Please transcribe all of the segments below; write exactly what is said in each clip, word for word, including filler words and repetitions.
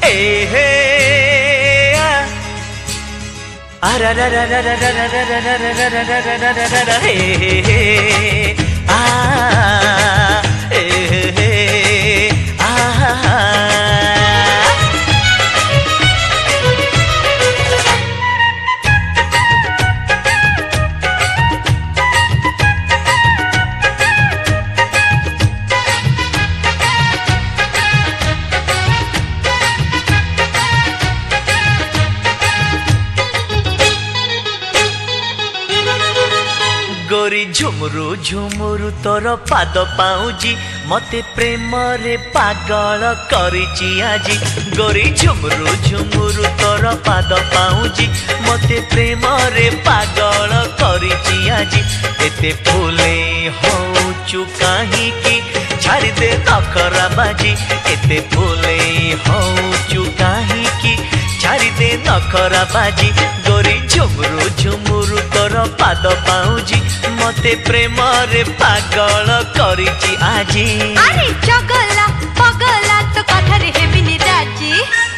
गोरी झुमुरु झुमुरु तोर पाद पाउजी मते प्रेम रे पागल करिची आजी। गोरी झुमुरु झुमुरु तोर पाद पाउजी मते प्रेम रे पागल करिची आजी। एते फूले होचु काहे की छाड़ी दे नखरा बाजी। एते फूले होचु काहे की छाड़ी दे नखरा बाजी। गोरी झुमुरु झुमुरु तोर पाद पाउजी मते प्रेम रे पागल करिची आजी। अरे चगला पगला तो कथा रे हेबिनी राजी।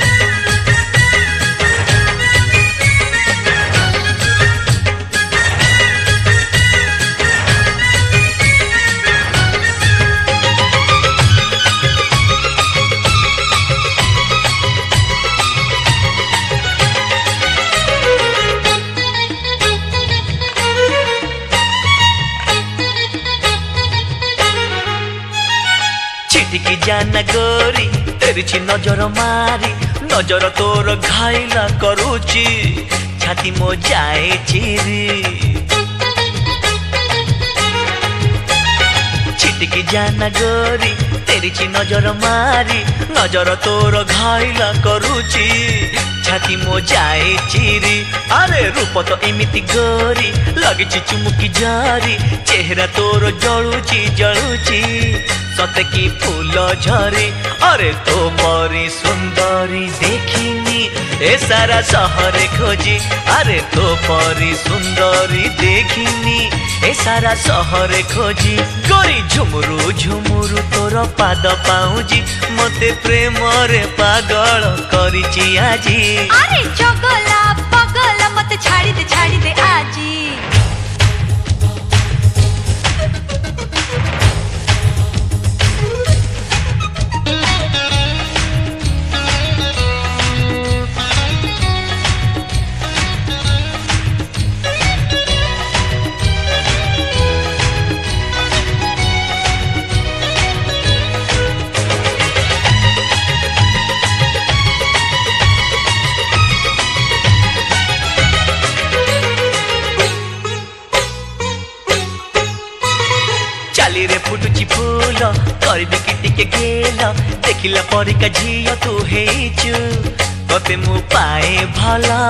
छिटकी जाना गोरी तेरी नजर मारी नजर तोर घायला करूची छाती मो जाए चिरी। छिटकी जाना गोरी तेरी नजर मारी नजर तोर घायला करूची छाती मो जाए चिरी। अरे रूप तो एमिति गोरी लगिची चुमुकी जारी चेहरा तोर जलुची जलुची सते की फूल झरे। अरे तो परी सुंदरी देखिनी ए सारा सहरे खोजी। अरे तो परी सुंदरी देखिनी ए सारा सहरे खोजी। गोरी झुमुरु झुमुरु तोर पाद पाउजी मते प्रेम रे पागल करिची आजी। अरे चगला पगला मते छाड़ी दे छाड़ी दे आजी। चाली रे फुटुची फूल करबी कि टिके गेल देखिला परिका झियो तू हेचु तते मु पाए भला।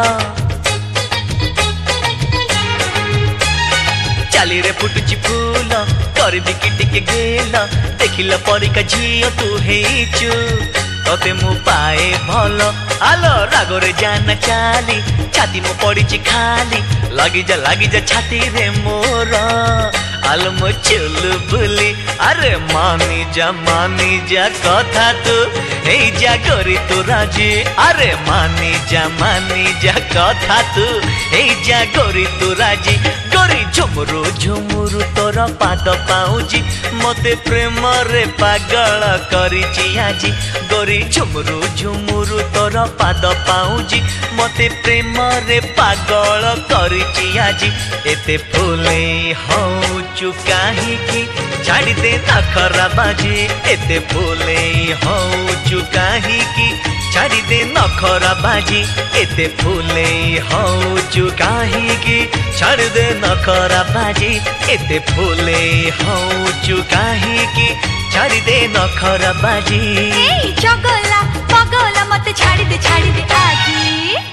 चाली रे फुटुची फूल करबी कि टिके गेल देखिला परिका झियो तू हेचु तते मु पाए भल। आलो रागरे जाना चाली छाती मो पड़ीची खाली लगी जा लगी जा छाती रे मोर आलो मो चुलु बुली। अरे मानी जा मानी जा कथा तू ए जा गोरी तू राजी। अरे मानी जा मानी जा कथा तू ए जा गोरी तू राजी। गोरी झुमुरु झुमुरु तोर पाद पाउजी मते प्रेम रे पागल करिची आजी। गोरी झुमुरु झुमुरु तोर पाद पाउजी मते प्रेम रे पागल करिची आजी। एते फूले होचु काहे की छाड़ी दे नखरा बाजी। एते फूले होचु काहे की छाड़ी दे नखरा बाजी। एते फूले होचु काहे की छाड़ी दे नखरा बाजी। एते फूले होचु काहे की छाड़ी दे नखरा बाजी। ए चगला पगला मते छाड़ी दे छाड़ी दे आजी।